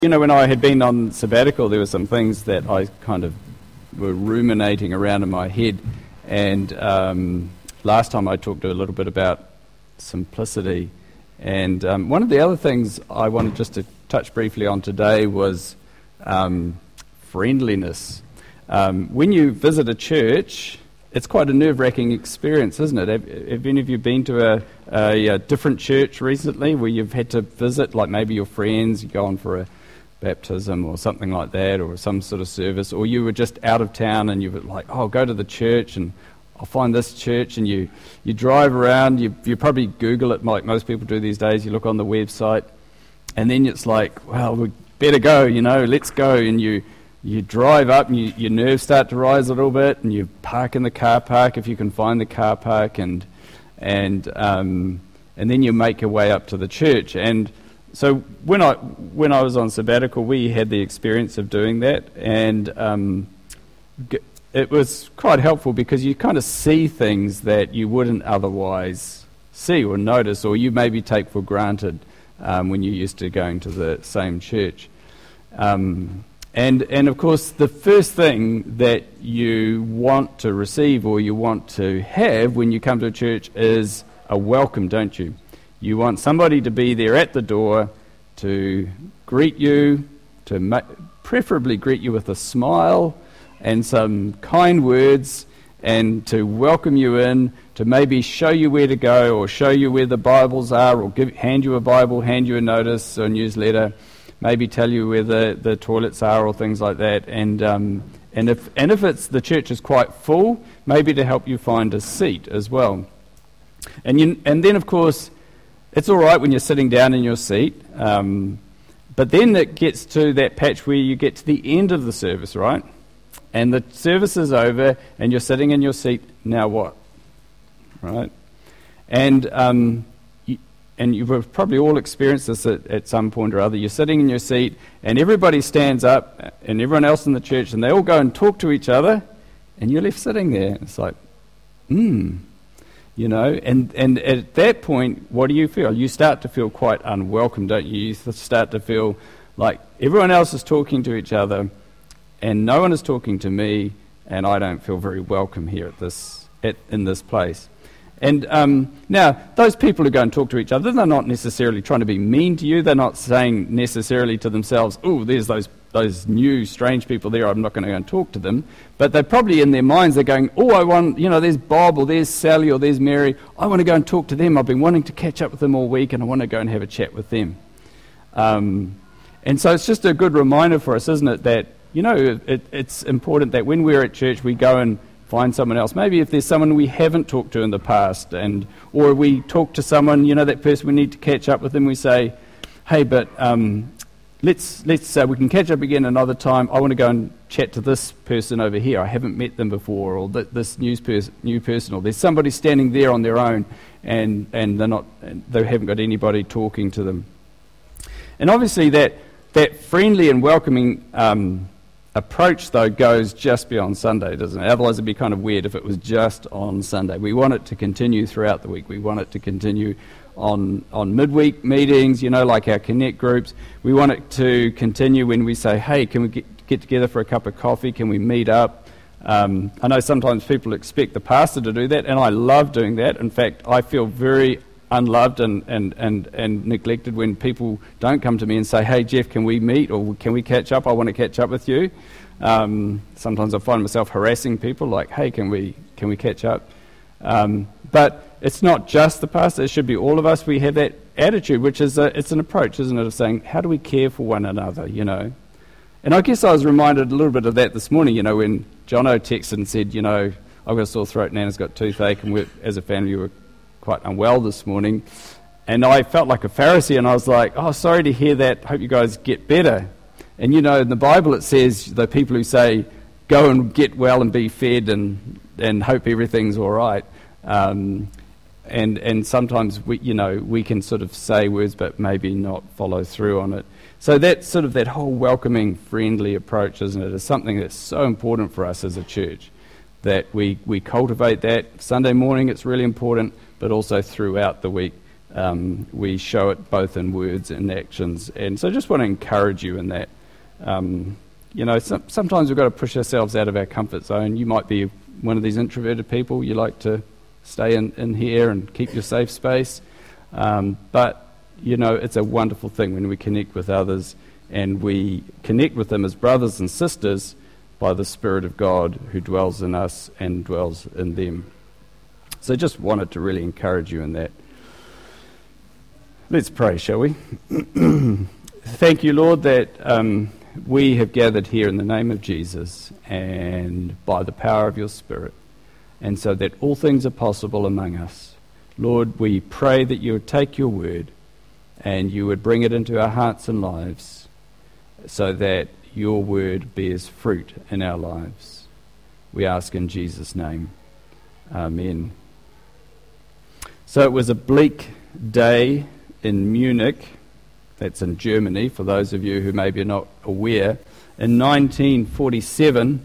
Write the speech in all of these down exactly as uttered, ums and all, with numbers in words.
You know, when I had been on sabbatical, there were some things that I kind of were ruminating around in my head. And um, last time I talked a little bit about simplicity. And um, one of the other things I wanted just to touch briefly on today was um, friendliness. Um, when you visit a church, it's quite a nerve-wracking experience, isn't it? Have, have any of you been to a, a, a different church recently where you've had to visit, like maybe your friends, you go on for a baptism or something like that, or some sort of service, or you were just out of town and you were like, oh, I'll go to the church and I'll find this church, and you, you drive around, you, you probably Google it like most people do these days, you look on the website, and then it's like, well, we better go, you know, let's go, and you you drive up and you, your nerves start to rise a little bit, and you park in the car park if you can find the car park, and and um, and then you make your way up to the church. And so when I when I was on sabbatical, we had the experience of doing that, and um, it was quite helpful because you kind of see things that you wouldn't otherwise see or notice, or you maybe take for granted um, when you're used to going to the same church. Um, and and of course, the first thing that you want to receive or you want to have when you come to a church is a welcome, don't you? You want somebody to be there at the door to greet you, to ma- preferably greet you with a smile and some kind words, and to welcome you in, to maybe show you where to go or show you where the Bibles are, or give, hand you a Bible, hand you a notice or a newsletter, maybe tell you where the, the toilets are or things like that. And um, and if and if it's the church is quite full, maybe to help you find a seat as well. And you, and then of course, it's all right when you're sitting down in your seat, um, but then it gets to that patch where you get to the end of the service, right? And the service is over, and you're sitting in your seat. Now what? Right? And um, you, and you've probably all experienced this at, at some point or other. You're sitting in your seat, and everybody stands up, and everyone else in the church, and they all go and talk to each other, and you're left sitting there. It's like, hmm. You know, and, and at that point, what do you feel? You start to feel quite unwelcome, don't you? You start to feel like everyone else is talking to each other, and no one is talking to me, and I don't feel very welcome here at this at, in this place. And um, now, those people who go and talk to each other, they're not necessarily trying to be mean to you. They're not saying necessarily to themselves, oh, there's those those new strange people there, I'm not going to go and talk to them. But they're probably in their minds, they're going, oh, I want, you know, there's Bob or there's Sally or there's Mary. I want to go and talk to them. I've been wanting to catch up with them all week, and I want to go and have a chat with them. Um, and so it's just a good reminder for us, isn't it, that, you know, it, it's important that when we're at church, we go and find someone else. Maybe if there's someone we haven't talked to in the past, and or we talk to someone, you know, that person we need to catch up with them, we say, hey, but um, let's let's uh, we can catch up again another time. I want to go and chat to this person over here. I haven't met them before, or th- this new person, new person, or there's somebody standing there on their own, and and they're not, they haven't got anybody talking to them. And obviously that that friendly and welcoming Um, approach, though, goes just beyond Sunday, doesn't it? Otherwise it'd be kind of weird if it was just on Sunday. We want it to continue throughout the week. We want it to continue on on midweek meetings, you know, like our Connect groups. We want it to continue when we say, hey, can we get, get together for a cup of coffee? Can we meet up? Um, I know sometimes people expect the pastor to do that, and I love doing that. In fact, I feel very unloved and, and, and, and neglected when people don't come to me and say, hey, Jeff, can we meet, or can we catch up? I want to catch up with you. Um, sometimes I find myself harassing people like, hey, can we can we catch up? Um, but it's not just the pastor. It should be all of us. We have that attitude, which is a, it's an approach, isn't it, of saying, how do we care for one another, you know? And I guess I was reminded a little bit of that this morning, you know, when Jono texted and said, you know, I've got a sore throat, Nana's got toothache, and we're, as a family we were quite unwell this morning, and I felt like a Pharisee, and I was like, oh, sorry to hear that, hope you guys get better. And you know, in the Bible it says the people who say, go and get well and be fed and and hope everything's all right, um, and and sometimes we, you know, we can sort of say words but maybe not follow through on it. So that sort of that whole welcoming, friendly approach, isn't it, is something that's so important for us as a church, that we, we cultivate that. Sunday morning it's really important, but also throughout the week um, we show it both in words and actions. And so I just want to encourage you in that. Um, you know, some, sometimes we've got to push ourselves out of our comfort zone. You might be one of these introverted people. You like to stay in, in here and keep your safe space. Um, but, you know, it's a wonderful thing when we connect with others, and we connect with them as brothers and sisters by the Spirit of God who dwells in us and dwells in them. So just wanted to really encourage you in that. Let's pray, shall we? Thank you, Lord, that um, we have gathered here in the name of Jesus and by the power of your Spirit, and so that all things are possible among us. Lord, we pray that you would take your word and you would bring it into our hearts and lives so that your word bears fruit in our lives. We ask in Jesus' name. Amen. So it was a bleak day in Munich, that's in Germany, for those of you who maybe are not aware. In nineteen forty-seven,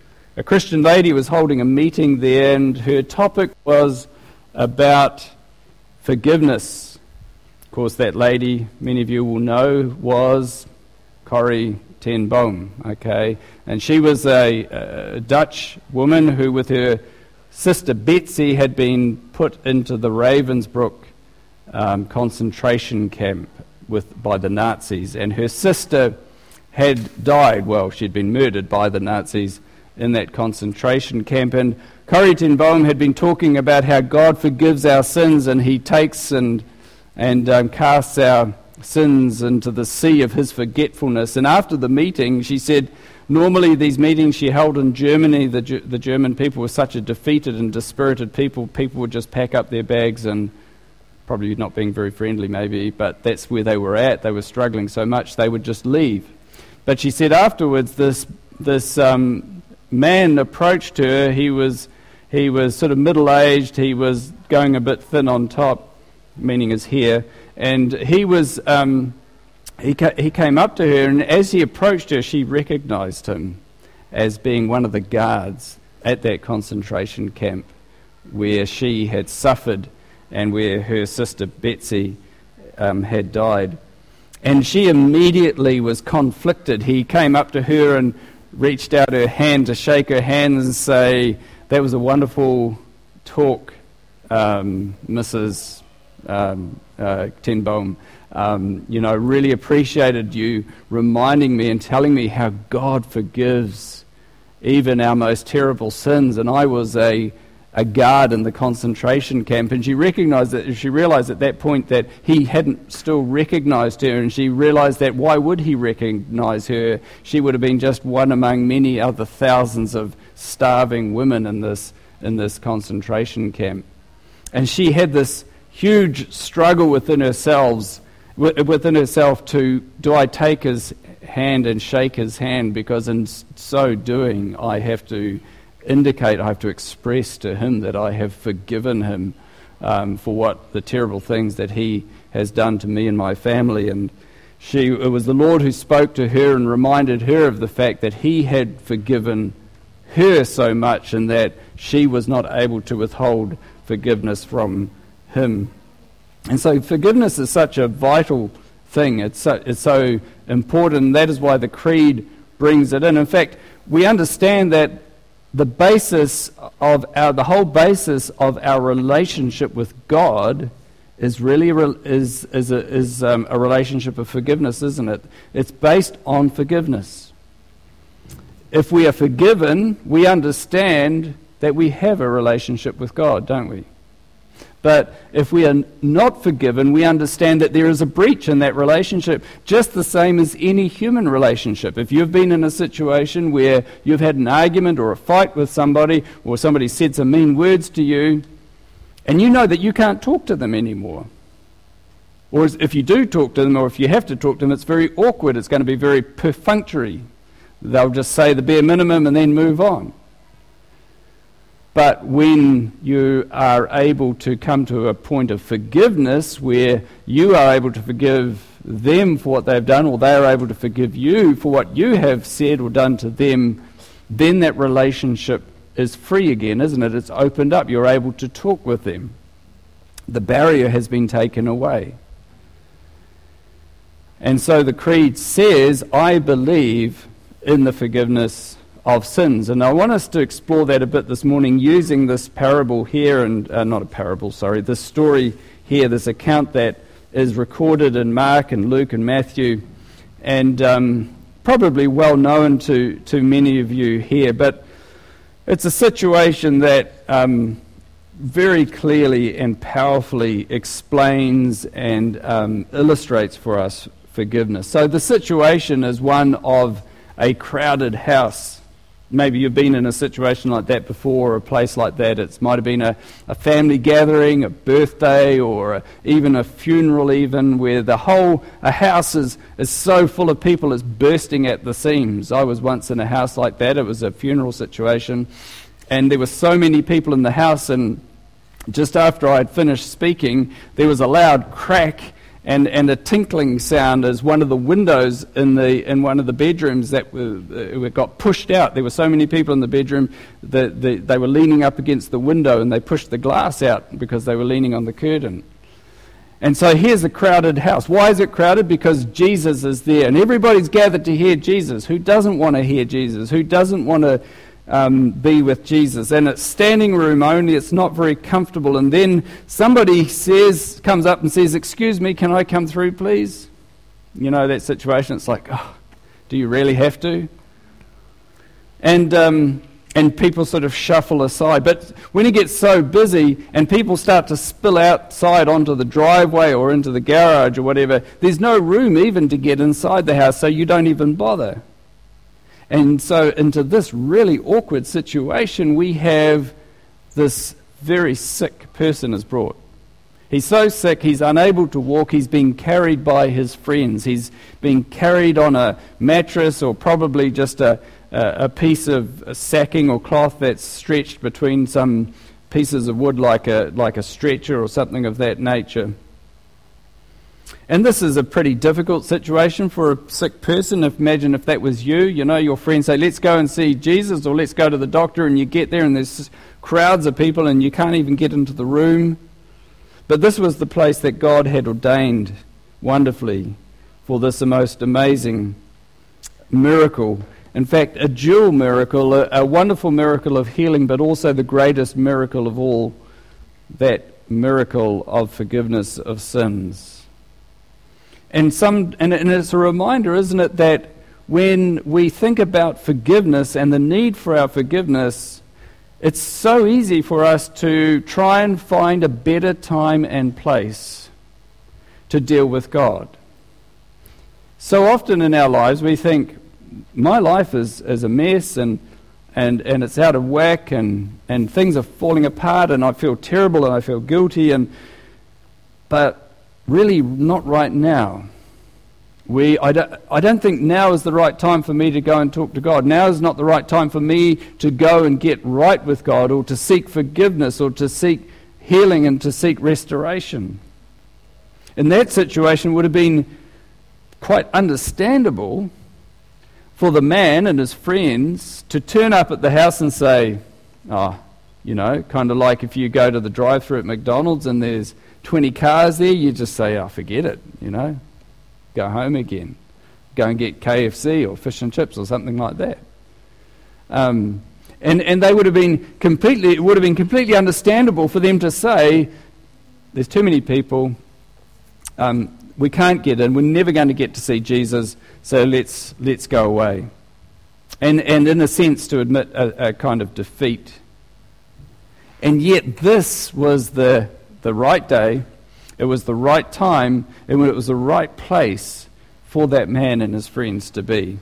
a Christian lady was holding a meeting there, and her topic was about forgiveness. Of course, that lady, many of you will know, was Corrie ten Boom, okay? And she was a, a Dutch woman who, with her sister Betsy, had been put into the Ravensbrück um, concentration camp with by the Nazis. And her sister had died, well, she'd been murdered by the Nazis in that concentration camp. And Corrie ten Boom had been talking about how God forgives our sins, and he takes and, and um, casts our sins into the sea of his forgetfulness. And after the meeting, she said, normally these meetings she held in Germany, the, the German people were such a defeated and dispirited people, people would just pack up their bags, and probably not being very friendly maybe, but that's where they were at. They were struggling so much, they would just leave. But she said afterwards, this this um, man approached her. He was he was sort of middle-aged. He was going a bit thin on top, meaning his hair. And he was um, he ca- he came up to her, and as he approached her, she recognised him as being one of the guards at that concentration camp where she had suffered and where her sister Betsy um, had died. And she immediately was conflicted. He came up to her and reached out her hand to shake her hand and say, "That was a wonderful talk, um, Missus Um, uh, ten Boom. Um, you know, really appreciated you reminding me and telling me how God forgives even our most terrible sins." And I was a a guard in the concentration camp, and she recognized that, she realized at that point that he hadn't still recognized her, and she realized that why would he recognize her? She would have been just one among many other thousands of starving women in this in this concentration camp. And she had this huge struggle within herself, within herself to, do I take his hand and shake his hand, because in so doing I have to indicate, I have to express to him that I have forgiven him um, for what the terrible things that he has done to me and my family. And she, it was the Lord who spoke to her and reminded her of the fact that he had forgiven her so much, and that she was not able to withhold forgiveness from him. And so forgiveness is such a vital thing. It's so, it's so important, and that is why the Creed brings it in. In fact, we understand that the basis of our, the whole basis of our relationship with God is really is is a, is um, a relationship of forgiveness, isn't it? It's based on forgiveness. If we are forgiven, we understand that we have a relationship with God, don't we? But if we are not forgiven, we understand that there is a breach in that relationship, just the same as any human relationship. If you've been in a situation where you've had an argument or a fight with somebody, or somebody said some mean words to you, and you know that you can't talk to them anymore, or if you do talk to them, or if you have to talk to them, it's very awkward, it's going to be very perfunctory. They'll just say the bare minimum and then move on. But when you are able to come to a point of forgiveness where you are able to forgive them for what they've done, or they are able to forgive you for what you have said or done to them, then that relationship is free again, isn't it? It's opened up. You're able to talk with them. The barrier has been taken away. And so the creed says, I believe in the forgiveness of sins. And I want us to explore that a bit this morning using this parable here, and uh, not a parable, sorry, this story here, this account that is recorded in Mark and Luke and Matthew, and um, probably well known to, to many of you here. But it's a situation that um, very clearly and powerfully explains and um, illustrates for us forgiveness. So the situation is one of a crowded house. Maybe you've been in a situation like that before, or a place like that. It might have been a, a family gathering, a birthday, or a, even a funeral even, where the whole a house is, is so full of people it's bursting at the seams. I was once in a house like that. It was a funeral situation, and there were so many people in the house, and just after I had finished speaking, there was a loud crack and, and a tinkling sound as one of the windows in the in one of the bedrooms that were, uh, got pushed out. There were so many people in the bedroom that the, they were leaning up against the window, and they pushed the glass out because they were leaning on the curtain. And so here's a crowded house. Why is it crowded? Because Jesus is there, and everybody's gathered to hear Jesus. Who doesn't want to hear Jesus? Who doesn't want to Um, be with Jesus? And it's standing room only. It's not very comfortable. And then somebody says, comes up and says, "Excuse me, can I come through, please?" You know, that situation. It's like, oh, do you really have to? And um, and people sort of shuffle aside. But when it gets so busy and people start to spill outside onto the driveway or into the garage or whatever, there's no room even to get inside the house, so you don't even bother. And so into this really awkward situation, we have this very sick person is brought. He's so sick, he's unable to walk. He's being carried by his friends. He's being carried on a mattress, or probably just a, a, a piece of sacking or cloth that's stretched between some pieces of wood, like a, like a stretcher or something of that nature. And this is a pretty difficult situation for a sick person. If, imagine if that was you, you know, your friends say, "Let's go and see Jesus," or "Let's go to the doctor," and you get there and there's crowds of people and you can't even get into the room. But this was the place that God had ordained wonderfully for this most amazing miracle. In fact, a dual miracle, a, a wonderful miracle of healing, but also the greatest miracle of all, that miracle of forgiveness of sins. And some, and, and it's a reminder, isn't it, that when we think about forgiveness and the need for our forgiveness, it's so easy for us to try and find a better time and place to deal with God. So often in our lives we think, my life is, is a mess, and, and, and it's out of whack, and, and things are falling apart, and I feel terrible and I feel guilty, and but really not right now. We, I, don't, I don't think now is the right time for me to go and talk to God. Now is not the right time for me to go and get right with God, or to seek forgiveness, or to seek healing and to seek restoration. In that situation, it would have been quite understandable for the man and his friends to turn up at the house and say, oh, you know, kind of like if you go to the drive-thru at McDonald's and there's twenty cars there, you just say, oh, forget it, you know, go home again. Go and get K F C or fish and chips or something like that. Um, and, and they would have been completely, it would have been completely understandable for them to say, there's too many people, um, we can't get in, we're never going to get to see Jesus, so let's let's go away. And, and in a sense to admit a, a kind of defeat. And yet this was the the right day, it was the right time, and it was the right place for that man and his friends to be,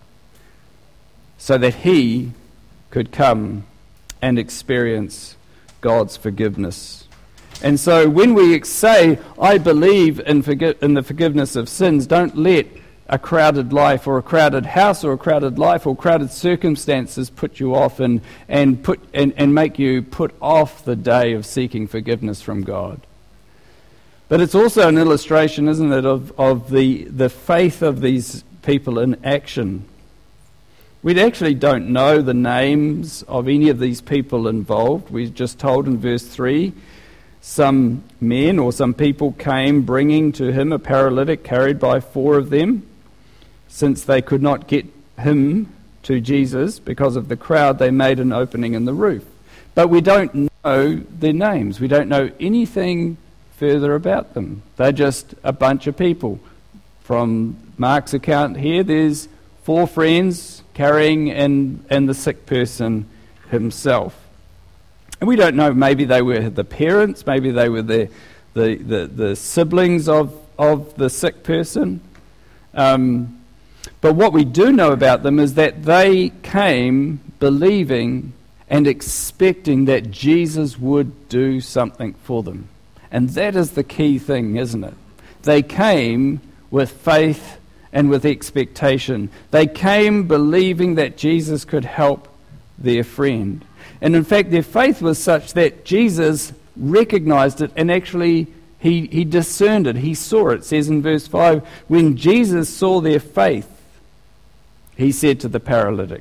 so that he could come and experience God's forgiveness. And so when we say, I believe in, forgi- in the forgiveness of sins, don't let a crowded life or a crowded house or a crowded life or crowded circumstances put you off and, and, put, and, and make you put off the day of seeking forgiveness from God. But it's also an illustration, isn't it, of, of the, the faith of these people in action. We actually don't know the names of any of these people involved. We're just told in verse three, some men or some people came bringing to him a paralytic carried by four of them. Since they could not get him to Jesus because of the crowd, they made an opening in the roof. But we don't know their names. We don't know anything further about them. They're just a bunch of people. From Mark's account here, there's four friends carrying and, and the sick person himself. And we don't know, maybe they were the parents, maybe they were the the, the, the siblings of, of the sick person. Um, but what we do know about them is that they came believing and expecting that Jesus would do something for them. And that is the key thing, isn't it? They came with faith and with expectation. They came believing that Jesus could help their friend. And in fact, their faith was such that Jesus recognized it and actually he, he discerned it. He saw it. It says in verse five, when Jesus saw their faith, he said to the paralytic.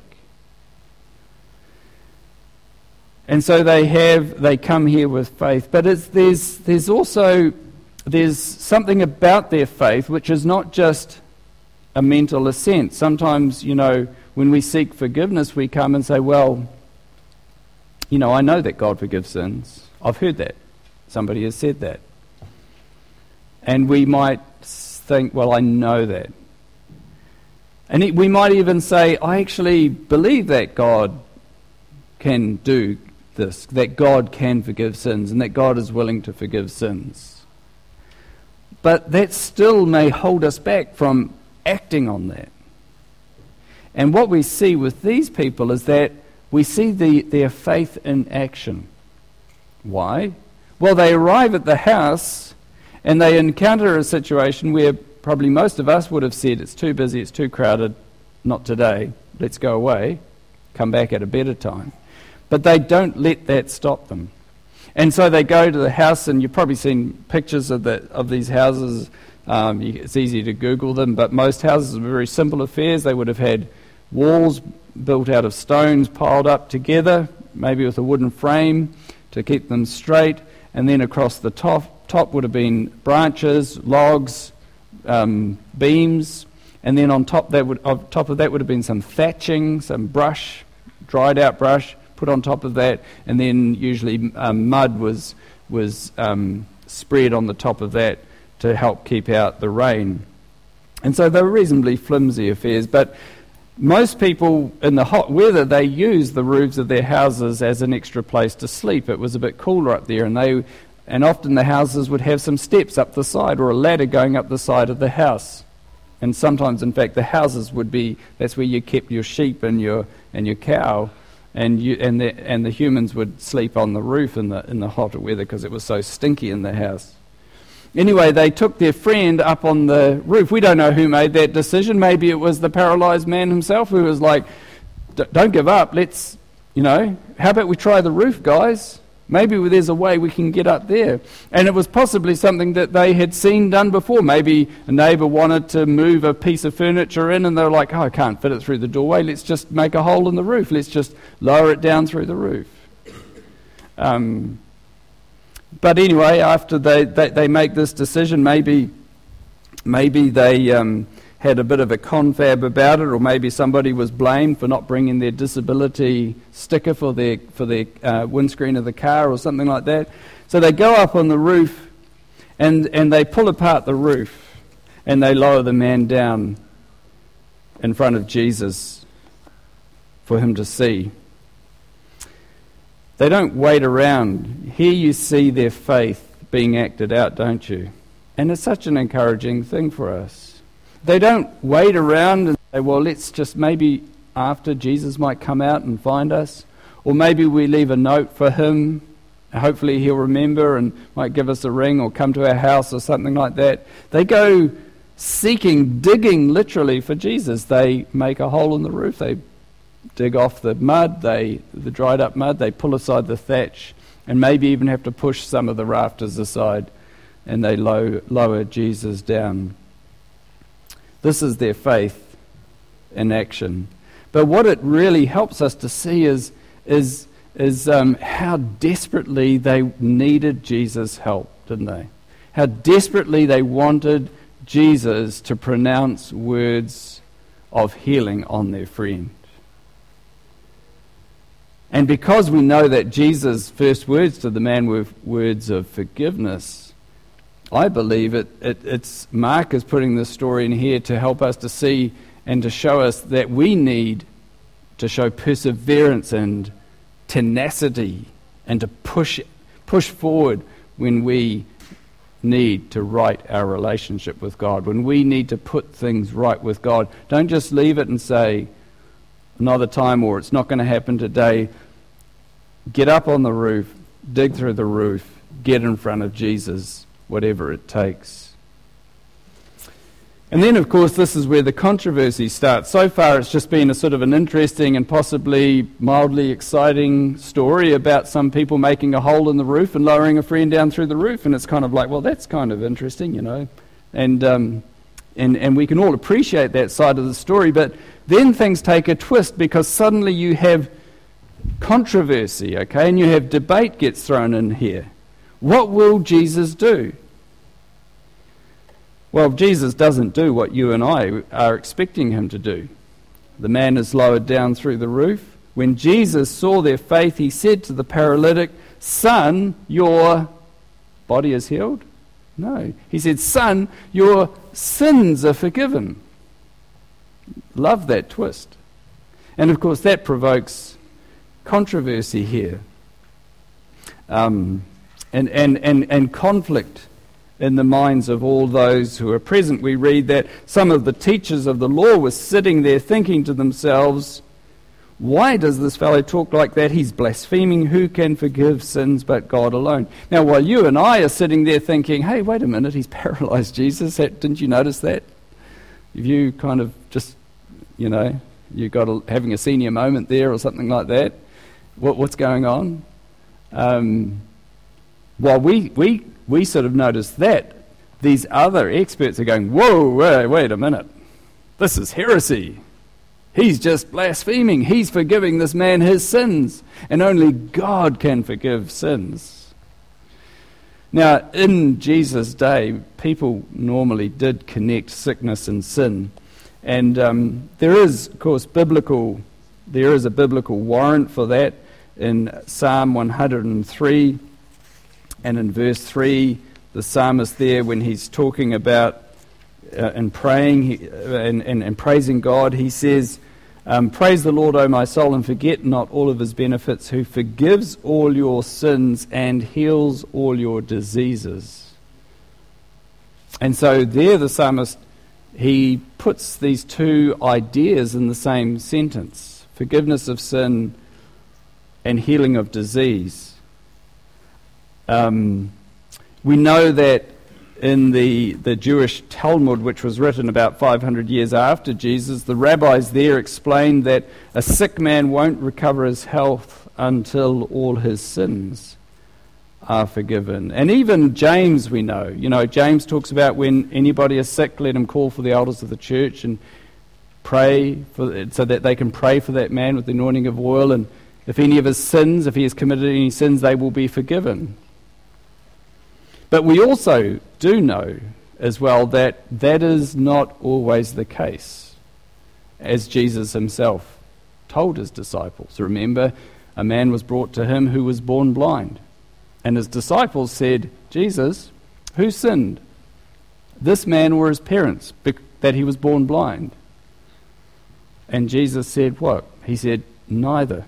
And so they have, they come here with faith. But it's, there's, there's also, there's something about their faith which is not just a mental assent. Sometimes, you know, when we seek forgiveness, we come and say, well, you know, I know that God forgives sins. I've heard that. Somebody has said that. And we might think, well, I know that. And it, we might even say, I actually believe that God can do this, that God can forgive sins, and that God is willing to forgive sins. But that still may hold us back from acting on that. And what we see with these people is that we see the, their faith in action. Why? Well, they arrive at the house and they encounter a situation where probably most of us would have said, it's too busy, it's too crowded, not today, let's go away, come back at a better time. But they don't let that stop them. And so they go to the house, and you've probably seen pictures of the of these houses. Um, you, it's easy to Google them, but most houses are very simple affairs. They would have had walls built out of stones piled up together, maybe with a wooden frame to keep them straight, and then across the top, top would have been branches, logs, um, beams, and then on top that would, on top of that would have been some thatching, some brush, dried out brush, put on top of that, and then usually um, mud was was um, spread on the top of that to help keep out the rain. And so they were reasonably flimsy affairs, but most people in the hot weather, they use the roofs of their houses as an extra place to sleep. It was a bit cooler up there, and they and often the houses would have some steps up the side or a ladder going up the side of the house. And sometimes, in fact, the houses would be, that's where you kept your sheep and your and your cow. And you and the and the humans would sleep on the roof in the in the hotter weather because it was so stinky in the house. Anyway, they took their friend up on the roof. We don't know who made that decision. Maybe it was the paralyzed man himself who was like, "Don't give up. Let's, you know, how about we try the roof, guys? Maybe there's a way we can get up there." And it was possibly something that they had seen done before. Maybe a neighbour wanted to move a piece of furniture in, and they were like, oh, I can't fit it through the doorway. Let's just make a hole in the roof. Let's just lower it down through the roof. Um, but anyway, after they, they, they make this decision, maybe, maybe they... Um, had a bit of a confab about it, or maybe somebody was blamed for not bringing their disability sticker for their for their uh, windscreen of the car or something like that. So they go up on the roof and, and they pull apart the roof and they lower the man down in front of Jesus for him to see. They don't wait around. Here you see their faith being acted out, don't you? And it's such an encouraging thing for us. They don't wait around and say, well, let's just maybe after Jesus might come out and find us. Or maybe we leave a note for him. Hopefully he'll remember and might give us a ring or come to our house or something like that. They go seeking, digging literally for Jesus. They make a hole in the roof. They dig off the mud, they the dried up mud. They pull aside the thatch and maybe even have to push some of the rafters aside, and they low, lower Jesus down. This is their faith in action. But what it really helps us to see is, is is um, how desperately they needed Jesus' help, didn't they? How desperately they wanted Jesus to pronounce words of healing on their friend. And because we know that Jesus' first words to the man were words of forgiveness, I believe it, it, it's Mark is putting this story in here to help us to see and to show us that we need to show perseverance and tenacity and to push push forward when we need to right our relationship with God, when we need to put things right with God. Don't just leave it and say, another time, or it's not going to happen today. Get up on the roof, dig through the roof, get in front of Jesus, whatever it takes. And then, of course, this is where the controversy starts. So far, it's just been a sort of an interesting and possibly mildly exciting story about some people making a hole in the roof and lowering a friend down through the roof. And it's kind of like, well, that's kind of interesting, you know. And um, and and we can all appreciate that side of the story. But then things take a twist because suddenly you have controversy, okay, and you have debate gets thrown in here. What will Jesus do? Well, Jesus doesn't do what you and I are expecting him to do. The man is lowered down through the roof. When Jesus saw their faith, he said to the paralytic, "Son, your body is healed?" No. He said, "Son, your sins are forgiven." Love that twist. And of course, that provokes controversy here. Um, and, and, and, and conflict in the minds of all those who are present. We read that some of the teachers of the law were sitting there thinking to themselves, "Why does this fellow talk like that? He's blaspheming. Who can forgive sins but God alone?" Now, while you and I are sitting there thinking, "Hey, wait a minute, he's paralyzed, Jesus. Didn't you notice that?" If you kind of just, you know, you got a, having a senior moment there or something like that, what, what's going on? Um, while we, we, we sort of notice that, these other experts are going, "Whoa, wait, wait a minute. This is heresy. He's just blaspheming. He's forgiving this man his sins. And only God can forgive sins." Now, in Jesus' day, people normally did connect sickness and sin. And um, there is, of course, biblical, there is a biblical warrant for that in Psalm one hundred three. And in verse three, the psalmist there, when he's talking about uh, and praying he, uh, and, and, and praising God, he says, Um, "Praise the Lord, O my soul, and forget not all of his benefits, who forgives all your sins and heals all your diseases." And so there the psalmist, he puts these two ideas in the same sentence: forgiveness of sin and healing of disease. Um, we know that in the, the Jewish Talmud, which was written about five hundred years after Jesus, the rabbis there explained that a sick man won't recover his health until all his sins are forgiven. And even James, we know, you know, James talks about when anybody is sick, let him call for the elders of the church and pray for, so that they can pray for that man with the anointing of oil, and if any of his sins, if he has committed any sins, they will be forgiven. But we also do know as well that that is not always the case, as Jesus himself told his disciples. Remember, a man was brought to him who was born blind. And his disciples said, "Jesus, who sinned, this man or his parents, that he was born blind?" And Jesus said what? He said, "Neither."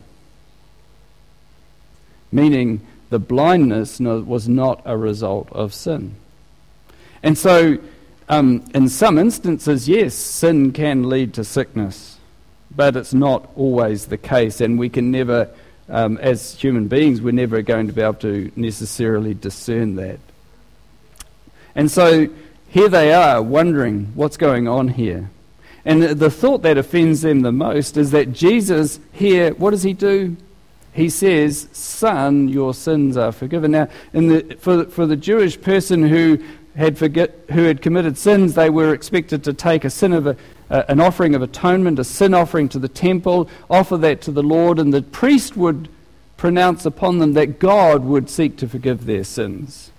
Meaning, the blindness was not a result of sin. And so, um, in some instances, yes, sin can lead to sickness, but it's not always the case, and we can never, um, as human beings, we're never going to be able to necessarily discern that. And so, here they are, wondering what's going on here. And the, the thought that offends them the most is that Jesus here, what does he do? He says, "Son, your sins are forgiven." Now, in the, for, for the Jewish person who had forget, who had committed sins, they were expected to take a sin of a, uh, an offering of atonement, a sin offering to the temple, offer that to the Lord, and the priest would pronounce upon them that God would seek to forgive their sins.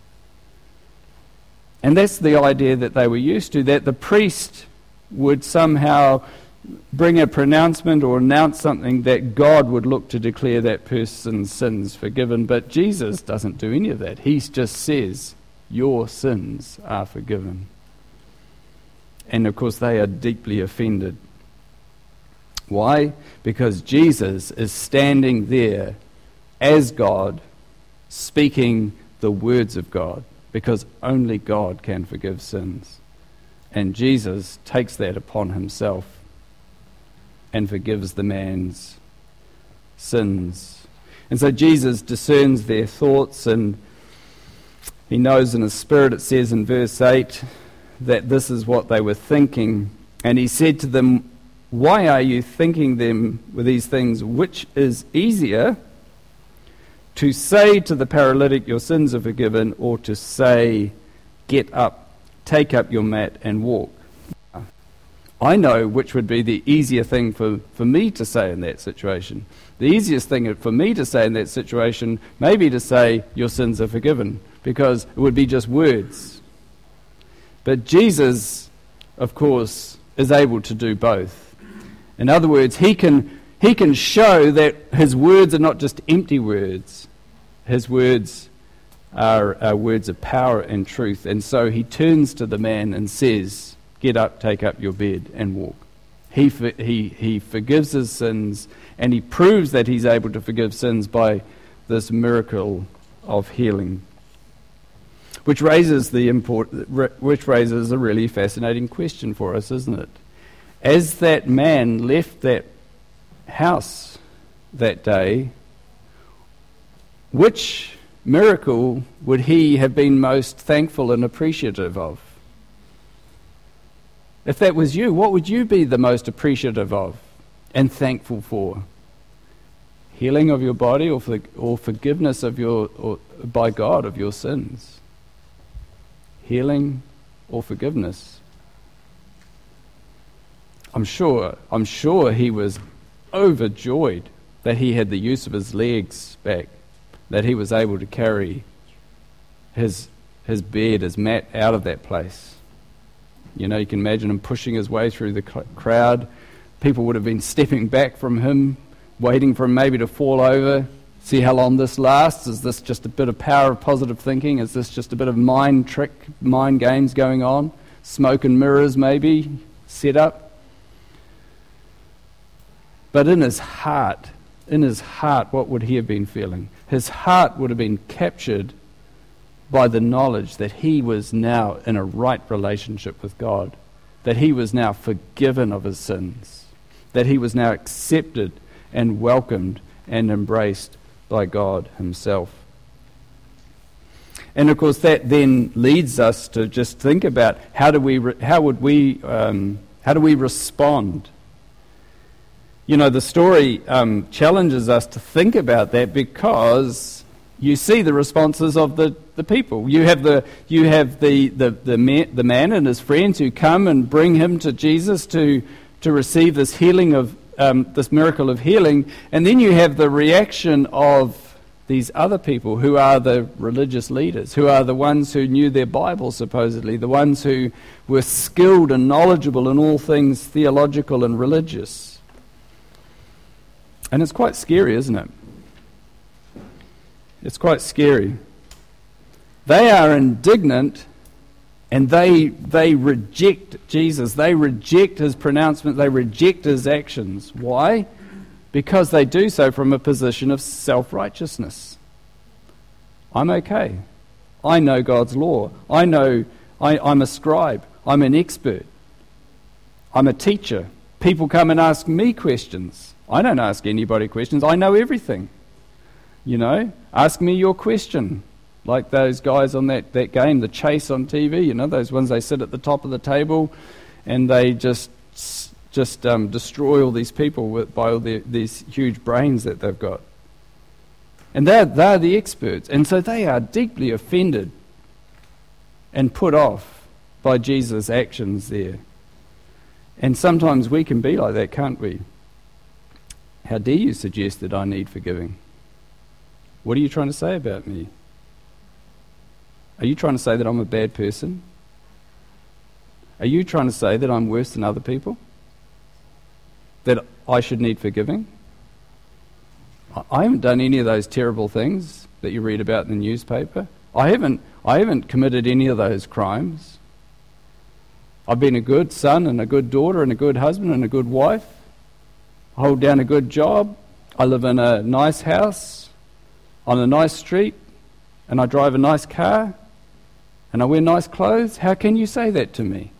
And that's the idea that they were used to, that the priest would somehow bring a pronouncement or announce something that God would look to declare that person's sins forgiven. But Jesus doesn't do any of that. He just says, your sins are forgiven. And of course they are deeply offended. Why? Because Jesus is standing there as God, speaking the words of God, because only God can forgive sins. And Jesus takes that upon himself and forgives the man's sins. And so Jesus discerns their thoughts, and he knows in his spirit, it says in verse eight, that this is what they were thinking. And he said to them, why are you thinking them with these things? Which is easier, to say to the paralytic, your sins are forgiven, or to say, get up, take up your mat and walk? I know which would be the easier thing for, for me to say in that situation. The easiest thing for me to say in that situation may be to say, your sins are forgiven, because it would be just words. But Jesus, of course, is able to do both. In other words, he can he can show that his words are not just empty words. His words are, are words of power and truth. And so he turns to the man and says, get up, take up your bed and walk. He, he, he forgives his sins, and he proves that he's able to forgive sins by this miracle of healing. Which raises the import, which raises a really fascinating question for us, isn't it? As that man left that house that day, which miracle would he have been most thankful and appreciative of? If that was you, what would you be the most appreciative of and thankful for? Healing of your body, or for, or forgiveness of your or by God of your sins? Healing or forgiveness? I'm sure, I'm sure he was overjoyed that he had the use of his legs back, that he was able to carry his his bed, his mat out of that place. You know, you can imagine him pushing his way through the crowd. People would have been stepping back from him, waiting for him maybe to fall over. See how long this lasts. Is this just a bit of power of positive thinking? Is this just a bit of mind trick, mind games going on? Smoke and mirrors maybe set up. But in his heart, in his heart, what would he have been feeling? His heart would have been captured by the knowledge that he was now in a right relationship with God, that he was now forgiven of his sins, that he was now accepted and welcomed and embraced by God himself. And of course that then leads us to just think about how do we re- how would we um, how do we respond? You know, the story um, challenges us to think about that, because you see the responses of the, the people. You have the you have the the the man, the man and his friends who come and bring him to Jesus to to receive this healing of um, this miracle of healing, and then you have the reaction of these other people who are the religious leaders, who are the ones who knew their Bible supposedly, the ones who were skilled and knowledgeable in all things theological and religious. And it's quite scary, isn't it? It's quite scary. They are indignant, and they they reject Jesus. They reject his pronouncement. They reject his actions. Why? Because they do so from a position of self-righteousness. I'm okay. I know God's law. I know I, I'm a scribe. I'm an expert. I'm a teacher. People come and ask me questions. I don't ask anybody questions. I know everything. You know, ask me your question. Like those guys on that, that game, The Chase on T V, you know, those ones they sit at the top of the table and they just just um, destroy all these people with, by all their, these huge brains that they've got. And they're, they're the experts. And so they are deeply offended and put off by Jesus' actions there. And sometimes we can be like that, can't we? How dare you suggest that I need forgiving? What are you trying to say about me? Are you trying to say that I'm a bad person? Are you trying to say that I'm worse than other people? That I should need forgiving? I haven't done any of those terrible things that you read about in the newspaper. I haven't, I haven't committed any of those crimes. I've been a good son and a good daughter and a good husband and a good wife. I hold down a good job. I live in a nice house on a nice street, and I drive a nice car, and I wear nice clothes. How can you say that to me?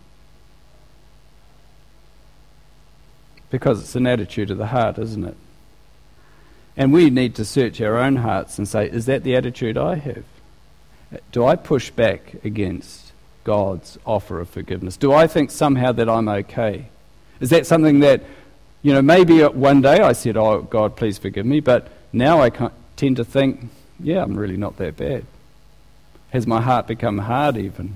Because it's an attitude of the heart, isn't it? And we need to search our own hearts and say, is that the attitude I have? Do I push back against God's offer of forgiveness? Do I think somehow that I'm okay? Is that something that, you know, maybe one day I said, oh, God, please forgive me, but now I can't tend to think, yeah, I'm really not that bad. Has my heart become hard even?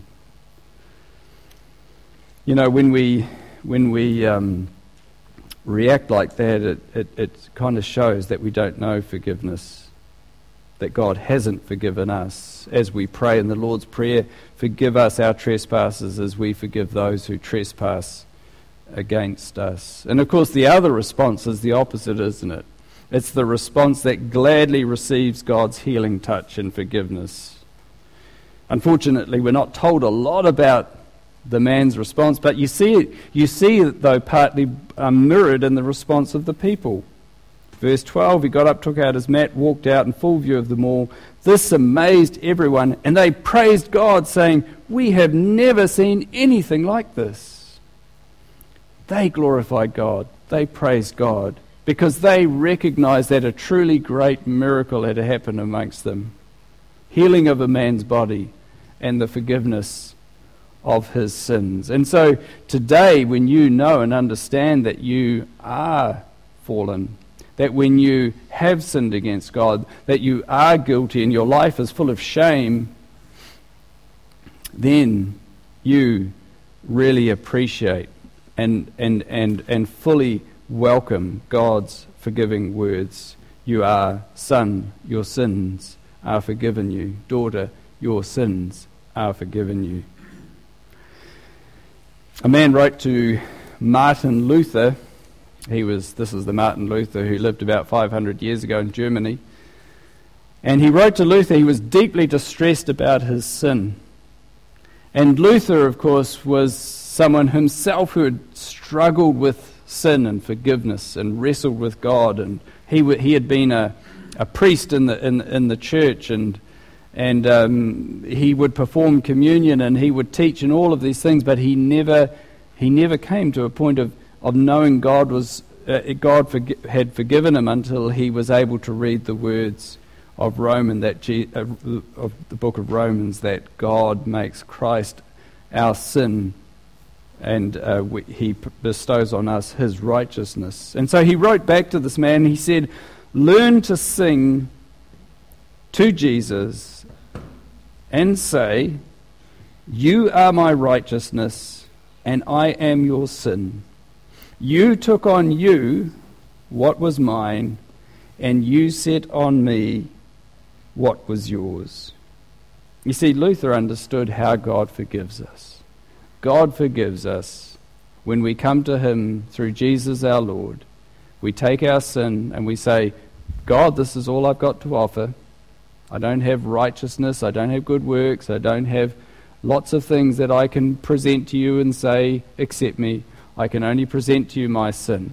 You know, when we when we um, react like that, it, it, it kind of shows that we don't know forgiveness, that God hasn't forgiven us. As we pray in the Lord's Prayer, forgive us our trespasses as we forgive those who trespass against us. And of course the other response is the opposite, isn't it? It's the response that gladly receives God's healing touch and forgiveness. Unfortunately, we're not told a lot about the man's response, but you see it, you see it though partly um, mirrored in the response of the people. Verse twelve, he got up, took out his mat, walked out in full view of them all. This amazed everyone, and they praised God, saying, we have never seen anything like this. They glorified God, they praised God, because they recognized that a truly great miracle had happened amongst them. Healing of a man's body and the forgiveness of his sins. And so today, when you know and understand that you are fallen, that when you have sinned against God, that you are guilty and your life is full of shame, then you really appreciate and and and and fully welcome God's forgiving words. You are son, your sins are forgiven you. Daughter, your sins are forgiven you. A man wrote to Martin Luther. He was, this is the Martin Luther who lived about five hundred years ago in Germany. And he wrote to Luther, he was deeply distressed about his sin. And Luther, of course, was someone himself who had struggled with sin and forgiveness and wrestled with God. And he w- he had been a, a priest in the in, in the church, and and um, he would perform communion and he would teach and all of these things, but he never he never came to a point of of knowing God was uh, God forg- had forgiven him until he was able to read the words of Roman that G- uh, of the book of Romans, that God makes Christ our sin, and uh, we, he p- bestows on us his righteousness. And so he wrote back to this man. He said, "Learn to sing to Jesus and say, 'You are my righteousness, and I am your sin. You took on you what was mine, and you set on me what was yours.'" You see, Luther understood how God forgives us. God forgives us when we come to him through Jesus our Lord. We take our sin and we say, God, this is all I've got to offer. I don't have righteousness, I don't have good works, I don't have lots of things that I can present to you and say, accept me. I can only present to you my sin.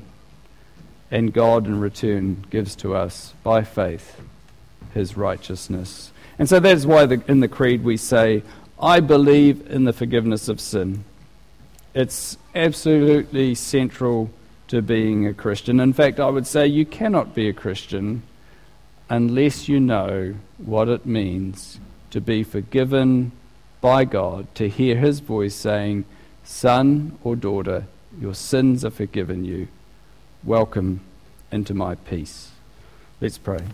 And God in return gives to us, by faith, his righteousness. And so that's why the, in the Creed we say, I believe in the forgiveness of sin. It's absolutely central to being a Christian. In fact, I would say you cannot be a Christian unless you know what it means to be forgiven by God, to hear his voice saying, son or daughter, your sins are forgiven you. Welcome into my peace. Let's pray.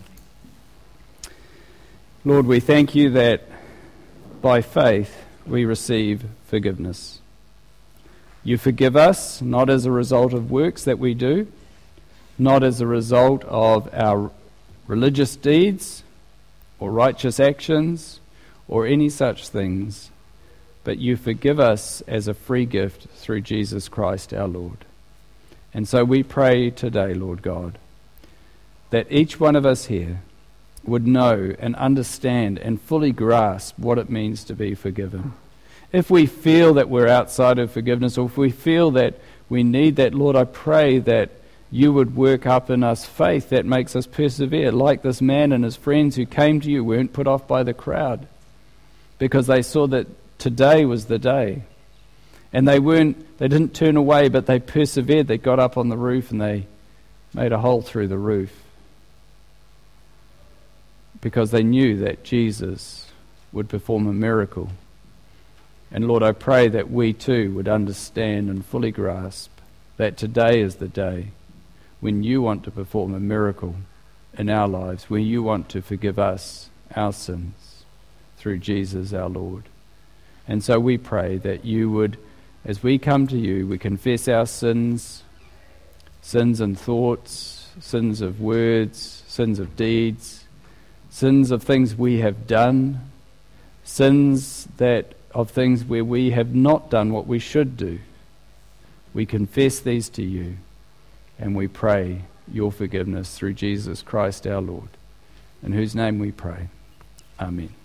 Lord, we thank you that by faith we receive forgiveness. You forgive us not as a result of works that we do, not as a result of our religious deeds, or righteous actions or any such things, but you forgive us as a free gift through Jesus Christ our Lord. And so we pray today, Lord God, that each one of us here would know and understand and fully grasp what it means to be forgiven. If we feel that we're outside of forgiveness, or if we feel that we need that, Lord, I pray that you would work up in us faith that makes us persevere, like this man and his friends who came to you weren't put off by the crowd because they saw that today was the day. And they weren't, they didn't turn away, but they persevered. They got up on the roof and they made a hole through the roof because they knew that Jesus would perform a miracle. And Lord, I pray that we too would understand and fully grasp that today is the day when you want to perform a miracle in our lives, when you want to forgive us our sins through Jesus our Lord. And so we pray that you would, as we come to you, we confess our sins, sins in thoughts, sins of words, sins of deeds, sins of things we have done, sins that of things where we have not done what we should do. We confess these to you, and we pray your forgiveness through Jesus Christ our Lord, in whose name we pray. Amen.